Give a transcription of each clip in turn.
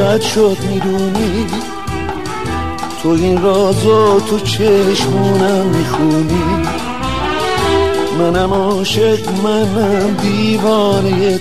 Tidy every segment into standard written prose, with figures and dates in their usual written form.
بد شد میدونی، تو این رازو تو چشمونم میخونی. منم عاشق، منم دیوانه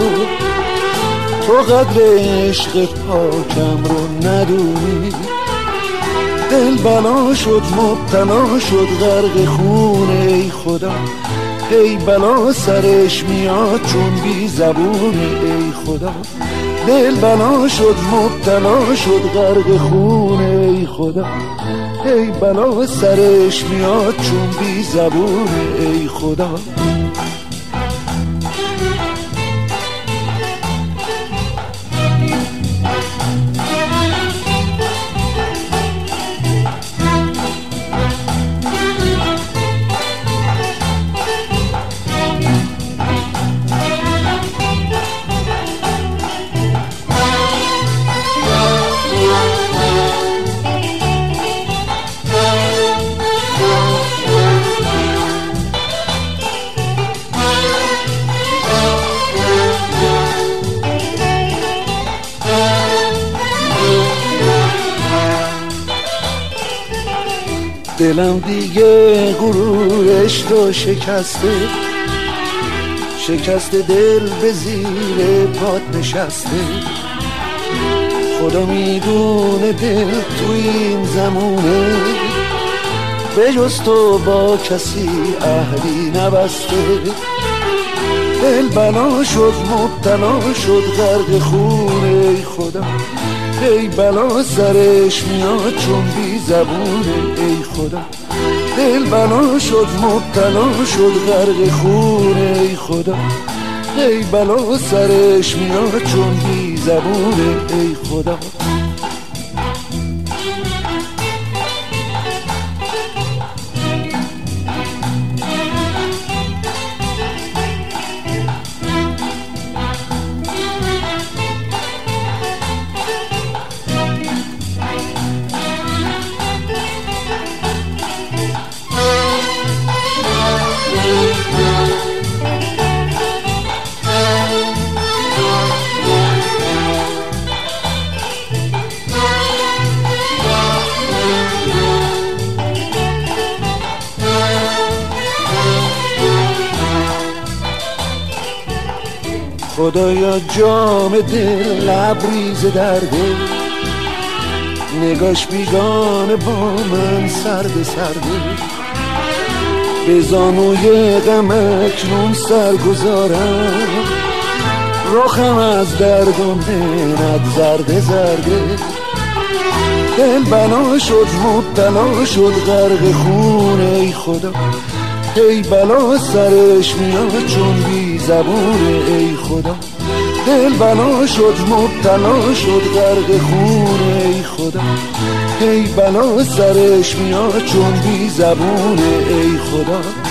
تو قدر عشق پاکم رو ندونی. دل بلا شد مبتلا شد غرق خونه، ای خدا ای بلا سرش میاد چون بی زبونه، ای خدا دل بلا شد مبتلا شد غرق خونه، ای خدا ای بلا سرش میاد چون بی زبونه، ای خدا. دلم دیگه غرورش رو شکسته، دل به زیر پات نشسته. خدا میدونه دل تو این زمونه به جز تو با کسی عهدی نبسته. دل بلا شد مبتلا شد غرق خونه، ای خدا ای بلا سرش میاد چون بی زبونه، ای خدا دل بلا شد مبتلا شد غرق خونه، ای خدا ای بلا سرش میاد چون بی زبونه، ای خدا. خدایا جام دل لبریز درده، نگاش بیگانه با من سرده به زانوی غم اکنون سر گذارم. رخم از درد و منت زرده دل بلا شد مبتلا شد غرق خونه، ای خدا ای بلا سرش میاد چون بی زبونه، ای خدا دل بلا شد مبتلا شد غرق خونه، ای خدا ای بلا سرش میاد چون بی زبونه، ای خدا.